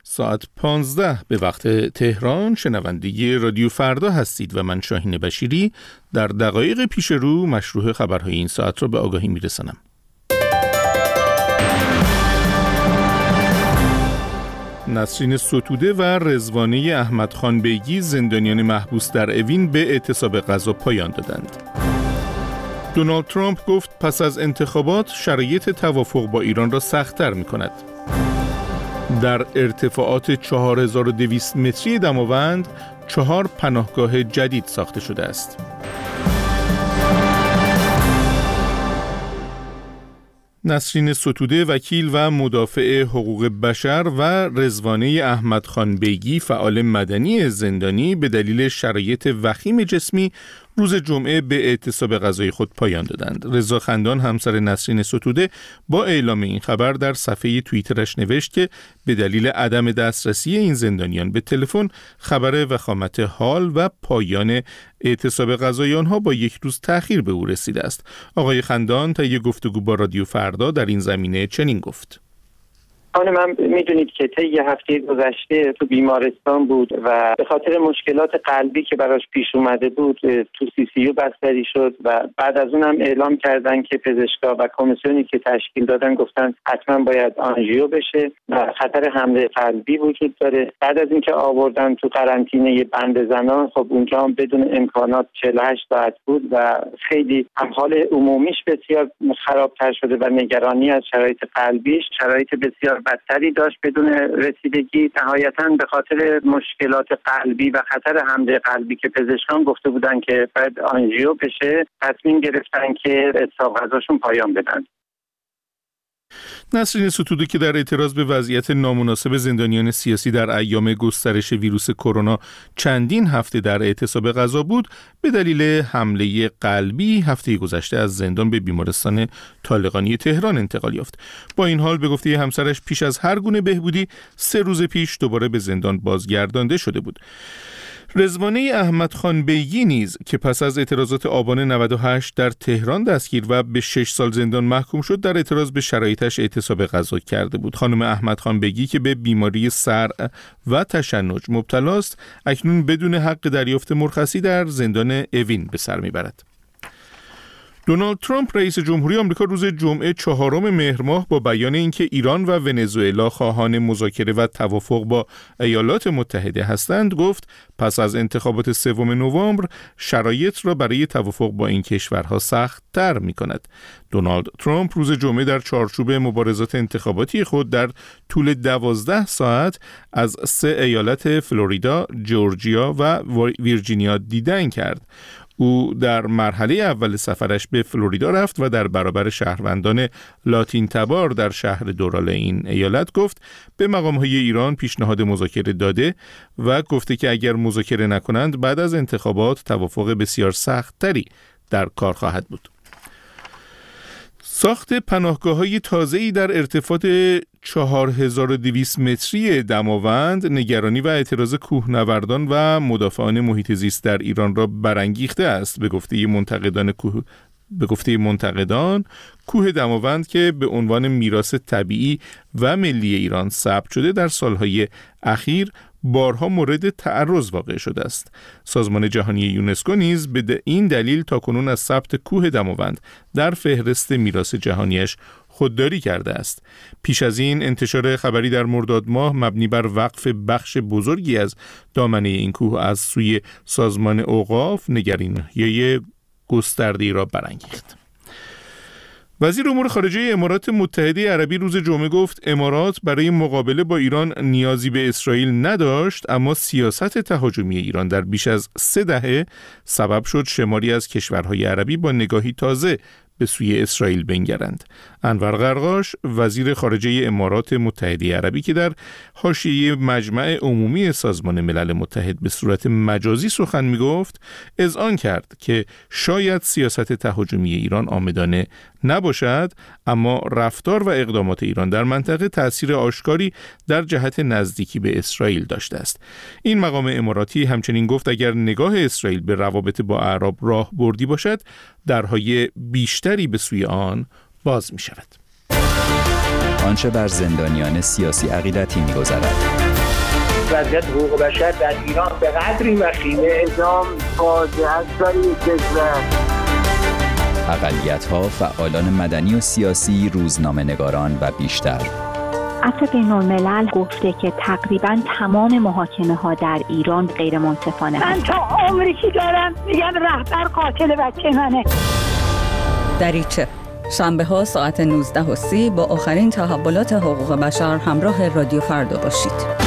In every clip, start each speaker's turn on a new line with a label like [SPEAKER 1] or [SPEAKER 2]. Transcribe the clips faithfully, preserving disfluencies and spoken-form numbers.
[SPEAKER 1] ساعت پانزده به وقت تهران شنونده رادیو فردا هستید و من شاهین بشیری در دقایق پیش رو مشروع خبرهای این ساعت را به آگاهی میرسانم. نسرین ستوده و رضوانه احمدخان بیگی زندانیان محبوس در اوین به اعتصاب غذا پایان دادند. دونالد ترامپ گفت پس از انتخابات شرایط توافق با ایران را سخت‌تر می‌کند. در ارتفاعات چهار هزار و دویست متری دماوند چهار پناهگاه جدید ساخته شده است. نسرین ستوده وکیل و مدافع حقوق بشر و رضوانه احمدخان بیگی فعال مدنی زندانی به دلیل شرایط وخیم جسمی روز جمعه به اعتصاب غذای خود پایان دادند. رضا خندان همسر نسرین ستوده با اعلام این خبر در صفحه توییترش نوشت که به دلیل عدم دسترسی این زندانیان به تلفن خبر وخامت حال و پایان اعتصاب غذای آنها با یک روز تأخیر به او رسیده است. آقای خندان طی گفتگو با رادیو فردا در این زمینه چنین گفت:
[SPEAKER 2] خانم، من میدونید که طی یه هفته گذشته تو بیمارستان بود و به خاطر مشکلات قلبی که براش پیش اومده بود تو سی سی یو بستری شد و بعد از اون هم اعلام کردن که پزشکا و کمیسیونی که تشکیل دادن گفتن حتما باید آنژیو بشه و خطر حمله قلبی وجود داره. بعد از اینکه آوردن تو قرنطینه بند زنان، خب اونجا هم بدون امکانات چهل و هشت ساعت بود و خیلی هم حال عمومیش بسیار خرابتر شده و نگرانی از شرایط قلبیش، شرایط بسیار بدتری داشت بدون رسیدگی. نهایتاً به خاطر مشکلات قلبی و خطر حمله قلبی که پزشکان گفته بودن که باید آنژیو بشه، تصمیم گرفتن که اعتصاب غذاشون پایان بدن.
[SPEAKER 1] نسرین ستوده که در اعتراض به وضعیت نامناسب زندانیان سیاسی در ایام گسترش ویروس کرونا چندین هفته در اعتصاب غذا بود، به دلیل حمله قلبی هفته گذشته از زندان به بیمارستان طالقانی تهران انتقال یافت. با این حال به گفته همسرش پیش از هر گونه بهبودی سه روز پیش دوباره به زندان بازگردانده شده بود. رضوانه احمدخان بیگی نیز که پس از اعتراضات آبان نود و هشت در تهران دستگیر و به شش سال زندان محکوم شد، در اعتراض به شرایطش اعتصاب غذا کرده بود. خانم احمدخان بیگی که به بیماری صرع و تشنج مبتلا است، اکنون بدون حق دریافت مرخصی در زندان اوین به سر میبرد. دونالد ترامپ رئیس جمهوری آمریکا روز جمعه چهارم مهر ماه با بیان اینکه ایران و ونزوئلا خواهان مذاکره و توافق با ایالات متحده هستند گفت پس از انتخابات سوم نوامبر شرایط را برای توافق با این کشورها سخت‌تر می‌کند. دونالد ترامپ روز جمعه در چارچوب مبارزات انتخاباتی خود در طول دوازده ساعت از سه ایالت فلوریدا، جورجیا و ویرجینیا دیدن کرد. او در مرحله اول سفرش به فلوریدا رفت و در برابر شهروندان لاتین تبار در شهر دورال این ایالت گفت به مقام‌های ایران پیشنهاد مذاکره داده و گفته که اگر مذاکره نکنند بعد از انتخابات توافق بسیار سخت‌تری در کار خواهد بود. ساخت پناهگاه‌های تازه‌ای در ارتفاع چهار هزار و دویست متری دماوند نگرانی و اعتراض کوهنوردان و مدافعان محیط زیست در ایران را برانگیخته است. به گفته منتقدان کوه به گفته منتقدان کوه دماوند که به عنوان میراث طبیعی و ملی ایران ثبت شده در سالهای اخیر بارها مورد تعرض واقع شده است. سازمان جهانی یونسکو نیز به این دلیل تاکنون از ثبت کوه دماوند در فهرست میراث جهانیش خودداری کرده است. پیش از این انتشار خبری در مرداد ماه مبنی بر وقف بخش بزرگی از دامنه این کوه از سوی سازمان اوقاف نگرانی گسترده‌ای را برانگیخت. وزیر امور خارجه امارات متحده عربی روز جمعه گفت امارات برای مقابله با ایران نیازی به اسرائیل نداشت، اما سیاست تهاجمی ایران در بیش از سه دهه سبب شد شماری از کشورهای عربی با نگاهی تازه به سوی اسرائیل بنگرند. انور قرقاش وزیر خارجه امارات متحده عربی که در حاشیه مجمع عمومی سازمان ملل متحد به صورت مجازی سخن می‌گفت، اذعان کرد که شاید سیاست تهاجمی ایران عامدانه نباشد، اما رفتار و اقدامات ایران در منطقه تأثیر آشکاری در جهت نزدیکی به اسرائیل داشته است. این مقام اماراتی همچنین گفت اگر نگاه اسرائیل به روابط با اعراب راه بردی باشد، درهای بیشتری به سوی آن باز می شود.
[SPEAKER 3] آنچه بر زندانیان سیاسی عقیدتی می گذرد. وضعیت حقوق بشر در ایران به قدری وخیمه اعدام فاجعه است برای کشور.
[SPEAKER 4] اقلیت‌ها، فعالان مدنی و سیاسی، روزنامه‌نگاران و بیشتر.
[SPEAKER 5] عفو بین‌الملل گفته که تقریباً تمام محاکمه‌ها در ایران غیر منصفانه.
[SPEAKER 6] من تا عمری که دارم میگم رهبر قاتل بچه منه.
[SPEAKER 7] دریچه شنبه ها ساعت نوزده و سی با آخرین تحولات حقوق بشر همراه رادیو فردا باشید.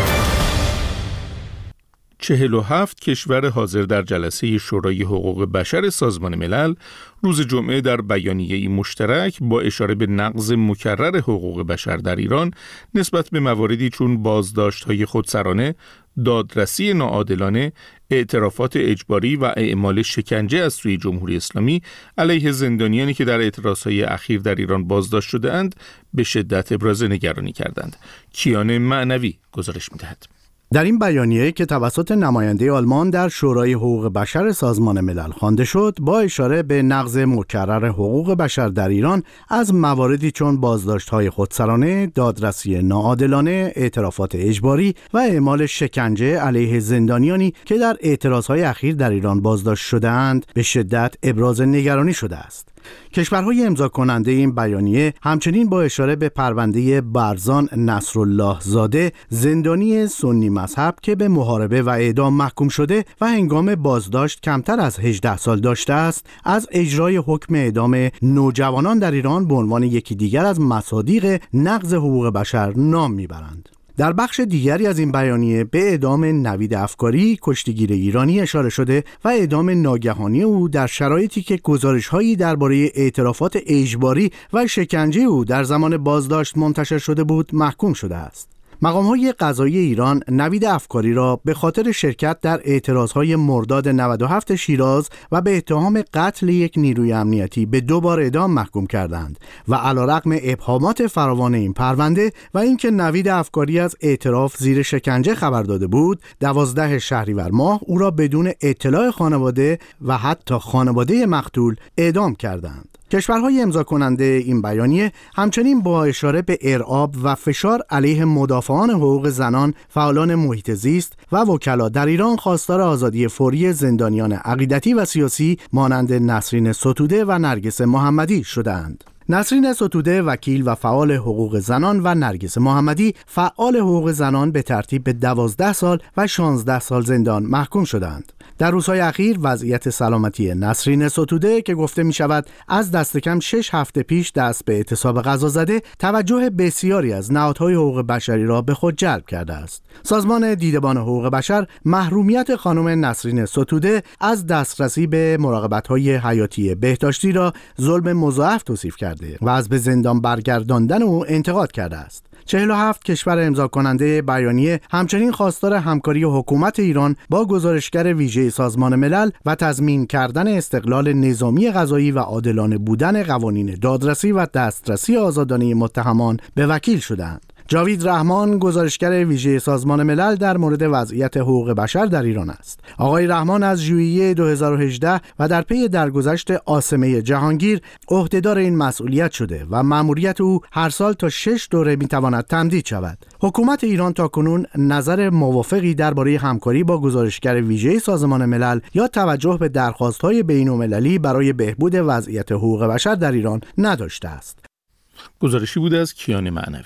[SPEAKER 1] چهل و هفت کشور حاضر در جلسه شورای حقوق بشر سازمان ملل روز جمعه در بیانیه‌ای مشترک با اشاره به نقض مکرر حقوق بشر در ایران نسبت به مواردی چون بازداشت‌های خودسرانه، دادرسی ناعادلانه، اعترافات اجباری و اعمال شکنجه از سوی جمهوری اسلامی علیه زندانیانی که در اعتراضهای اخیر در ایران بازداشت شده‌اند به شدت ابراز نگرانی کردند. کیان معنوی گزارش می‌دهد.
[SPEAKER 8] در این بیانیه که توسط نماینده آلمان در شورای حقوق بشر سازمان ملل خوانده شد، با اشاره به نقض مکرر حقوق بشر در ایران از مواردی چون بازداشت‌های خودسرانه، دادرسی ناعادلانه، اعترافات اجباری و اعمال شکنجه علیه زندانیانی که در اعتراضهای اخیر در ایران بازداشت شده‌اند به شدت ابراز نگرانی شده است. کشورهای امضا کننده این بیانیه همچنین با اشاره به پرونده برزان نصرالله زاده، زندانی سنی مذهب که به محاربه و اعدام محکوم شده و هنگام بازداشت کمتر از هجده سال داشته است، از اجرای حکم اعدام نوجوانان در ایران به عنوان یکی دیگر از مصادیق نقض حقوق بشر نام میبرند. در بخش دیگری از این بیانیه به اعدام نوید افکاری، کشتیگیر ایرانی اشاره شده و اعدام ناگهانی او در شرایطی که گزارش‌هایی درباره اعترافات اجباری و شکنجه او در زمان بازداشت منتشر شده بود محکوم شده است. مقام‌های قضایی ایران نوید افکاری را به خاطر شرکت در اعتراضهای مرداد نود و هفت شیراز و به اتهام قتل یک نیروی امنیتی به دو بار اعدام محکوم کردند و علیرغم ابهامات فراوان این پرونده و اینکه نوید افکاری از اعتراف زیر شکنجه خبر داده بود، دوازده شهریور ماه او را بدون اطلاع خانواده و حتی خانواده مقتول اعدام کردند. کشورهای امضا کننده این بیانیه همچنین با اشاره به ارعاب و فشار علیه مدافعان حقوق زنان، فعالان محیط زیست و وکلا در ایران خواستار آزادی فوری زندانیان عقیدتی و سیاسی مانند نسرین ستوده و نرگس محمدی شدند. نسرین ستوده وکیل و فعال حقوق زنان و نرگس محمدی فعال حقوق زنان به ترتیب به دوازده سال و شانزده سال زندان محکوم شدند. در روزهای اخیر وضعیت سلامتی نسرین ستوده که گفته می شود از دست کم شش هفته پیش دست به اعتصاب غذا زده، توجه بسیاری از نهادهای حقوق بشری را به خود جلب کرده است. سازمان دیدبان حقوق بشر محرومیت خانم نسرین ستوده از دسترسی به مراقبت‌های حیاتی بهداشتی را ظلم مضاعف توصیف کرده و از به زندان برگرداندن او انتقاد کرده است. چهل و هفت کشور امضا کننده بیانیه همچنین خواستار همکاری حکومت ایران با گزارشگر ویژه سازمان ملل و تضمین کردن استقلال نظامی قضایی و عادلانه بودن قوانین دادرسی و دسترسی آزادانه متهمان به وکیل شدند. جاوید رحمان گزارشگر ویژه سازمان ملل در مورد وضعیت حقوق بشر در ایران است. آقای رحمان از ژوئیه دو هزار و هجده و در پی درگذشت عاصمه جهانگیر عهدهدار این مسئولیت شده و مأموریت او هر سال تا شش دوره میتواند تمدید شود. حکومت ایران تاکنون نظر موافقی درباره همکاری با گزارشگر ویژه سازمان ملل یا توجه به درخواست‌های بین‌المللی برای بهبود وضعیت حقوق بشر در ایران نداشته است.
[SPEAKER 1] گزارشی بود از کیان معنوی.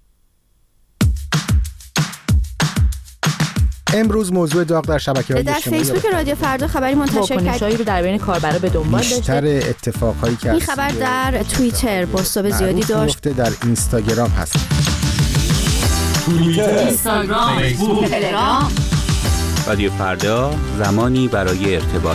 [SPEAKER 9] امروز موضوع داغ در شبکه‌های اجتماعی
[SPEAKER 10] در فیسبوک رادیو فردا خبری منتشر کرد
[SPEAKER 11] رو در بین کاربرا به دنبال داشته.
[SPEAKER 9] بیشتر اتفاقایی که
[SPEAKER 10] این خبر در توییتر بازتاب زیادی داشت.
[SPEAKER 9] در اینستاگرام هست.
[SPEAKER 12] توییتر، اینستاگرام، فیسبوک، تلگرام.
[SPEAKER 13] رادیو فردا، زمانی برای ارتباط.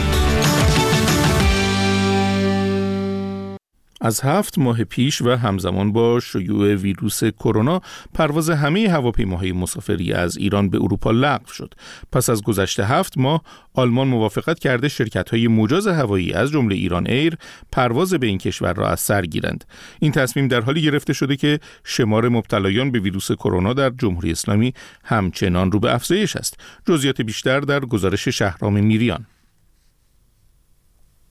[SPEAKER 1] از هفت ماه پیش و همزمان با شیوع ویروس کرونا پرواز همه هواپیماهای مسافری از ایران به اروپا لغو شد. پس از گذشت هفت ماه آلمان موافقت کرده شرکت‌های مجاز هوایی از جمله ایران ایر پرواز به این کشور را از سر گیرند. این تصمیم در حالی گرفته شده که شمار مبتلایان به ویروس کرونا در جمهوری اسلامی همچنان رو به افزایش است. جزئیات بیشتر در گزارش شهرام میریان.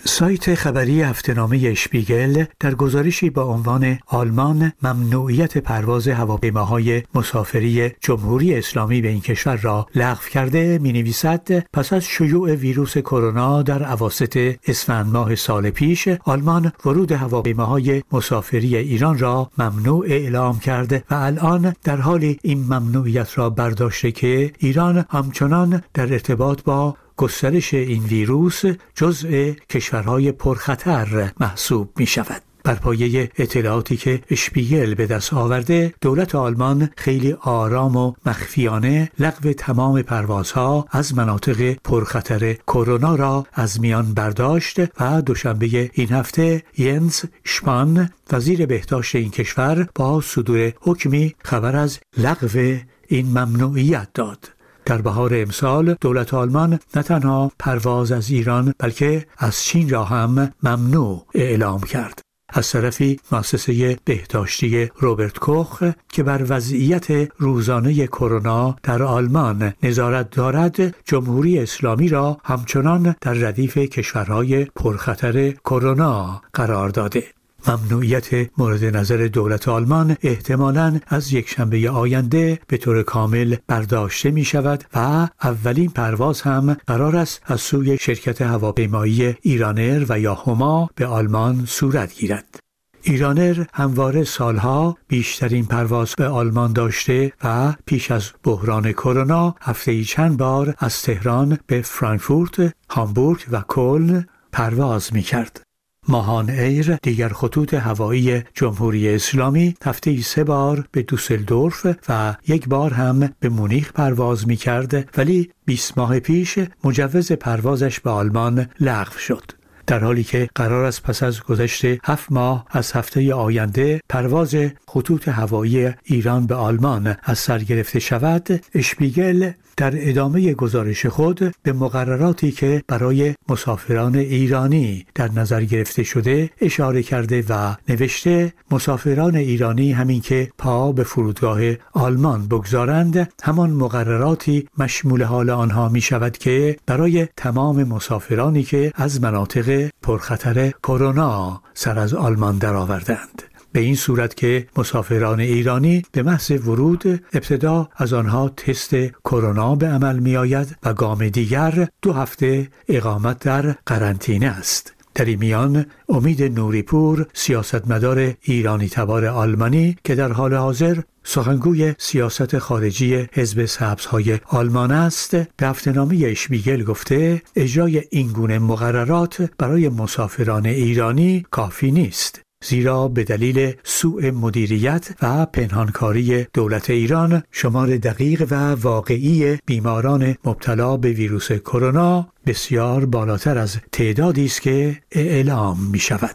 [SPEAKER 14] سایت خبری هفته‌نامه اشپیگل در گزارشی با عنوان آلمان ممنوعیت پرواز هواپیماهای مسافری جمهوری اسلامی به این کشور را لغو کرده می‌نویسد پس از شیوع ویروس کرونا در اواسط اسفند ماه سال پیش آلمان ورود هواپیماهای مسافری ایران را ممنوع اعلام کرد و الان در حال این ممنوعیت را برداشته که ایران همچنان در ارتباط با گسترش این ویروس جزء کشورهای پرخطر محسوب می شود. بر پایه اطلاعاتی که اشپیگل به دست آورده، دولت آلمان خیلی آرام و مخفیانه لغو تمام پروازها از مناطق پرخطر کرونا را از میان برداشت و دوشنبه این هفته ینس شپان وزیر بهداشت این کشور با صدور حکمی خبر از لغو این ممنوعیت داد. در بهار امسال دولت آلمان نه تنها پرواز از ایران بلکه از چین را هم ممنوع اعلام کرد. از طرفی مؤسسه بهداشتی روبرت کوخ که بر وضعیت روزانه کرونا در آلمان نظارت دارد، جمهوری اسلامی را همچنان در ردیف کشورهای پرخطر کرونا قرار داده. ممنوعیت مورد نظر دولت آلمان احتمالاً از یکشنبه آینده به طور کامل برداشته می شود و اولین پرواز هم قرار است از سوی شرکت هواپیمایی ایرانر و یا هما به آلمان صورت گیرد. ایرانر همواره سالها بیشترین پرواز به آلمان داشته و پیش از بحران کرونا هفته‌ای چند بار از تهران به فرانکفورت، هامبورگ و کلن پرواز می کرد. ماهان ایر دیگر خطوط هوایی جمهوری اسلامی هفته‌ای سه بار به دوسلدورف و یک بار هم به مونیخ پرواز می کرد، ولی بیست ماه پیش مجوز پروازش به آلمان لغو شد. در حالی که قرار است پس از گذشت هفت ماه از هفته آینده پرواز خطوط هوایی ایران به آلمان از سر گرفته شود، اشپیگل در ادامه گزارش خود به مقرراتی که برای مسافران ایرانی در نظر گرفته شده اشاره کرده و نوشته مسافران ایرانی همین که پا به فرودگاه آلمان بگذارند همان مقرراتی مشمول حال آنها می شود که برای تمام مسافرانی که از مناطق پرخطر کرونا سر از آلمان درآوردند. به این صورت که مسافران ایرانی به محض ورود ابتدا از آنها تست کرونا به عمل می آید و گام دیگر دو هفته اقامت در قرنطینه است. در این میان امید نوریپور سیاستمدار ایرانی تبار آلمانی که در حال حاضر سخنگوی سیاست خارجی حزب سبزهای آلمان است، به هفته‌نامه اشپیگل گفته اجرای این گونه مقررات برای مسافران ایرانی کافی نیست، زیرا به دلیل سوء مدیریت و پنهانکاری دولت ایران شمار دقیق و واقعی بیماران مبتلا به ویروس کرونا بسیار بالاتر از تعدادی است که اعلام می شود.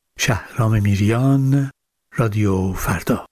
[SPEAKER 14] شهرام میریان، رادیو فردا.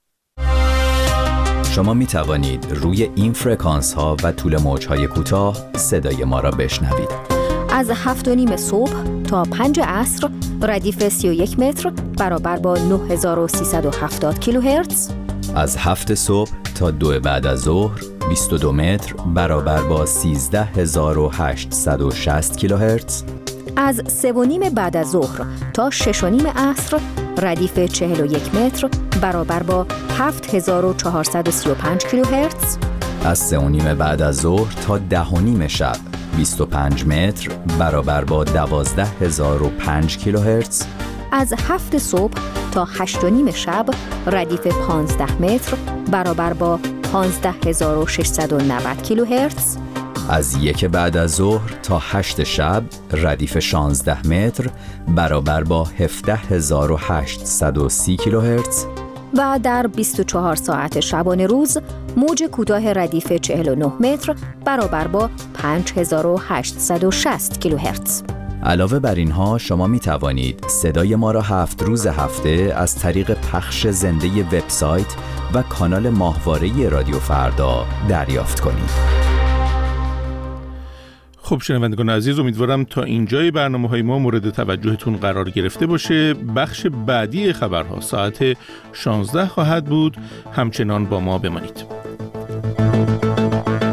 [SPEAKER 4] شما می توانید روی این فرکانس ها و طول موج های کوتاه صدای ما را بشنوید.
[SPEAKER 10] از هفت و نیم صبح تا پنج عصر ردیف سی و یک متر برابر با نه هزار و سیصد و هفتاد کیلوهرتز.
[SPEAKER 4] از هفت صبح تا دو بعد از ظهر بیست و دو متر برابر با سیزده هزار و هشتصد و شصت کیلوهرتز.
[SPEAKER 10] از سه و نیم بعد از ظهر تا شش و نیم عصر ردیف چهل و یک متر برابر با هفت هزار و چهارصد و سی و پنج کیلوهرتز.
[SPEAKER 4] از سه و نیم بعد از ظهر تا ده و نیم شب بیست و پنج متر برابر با دوازده هزار و پنج کیلوهرتز.
[SPEAKER 10] از هفت صبح تا هشت و نیم شب ردیف پانزده متر برابر با پانزده هزار و ششصد و نود کیلوهرتز.
[SPEAKER 4] از یک بعد از ظهر تا هشت شب ردیف شانزده متر برابر با هفده هزار و هشتصد و سی کیلوهرتز.
[SPEAKER 10] و در بیست و چهار ساعت شبانه روز موج کوتاه ردیف چهل و نه متر برابر با پنج هزار و هشتصد و شصت کیلوهرتز.
[SPEAKER 4] علاوه بر اینها شما می توانید صدای ما را هفت روز هفته از طریق پخش زنده وبسایت و کانال ماهواره رادیو فردا دریافت کنید.
[SPEAKER 1] خب شنوندگان عزیز، امیدوارم تا اینجای برنامه‌های ما مورد توجهتون قرار گرفته باشه. بخش بعدی خبرها ساعت شانزده خواهد بود. همچنان با ما بمانید.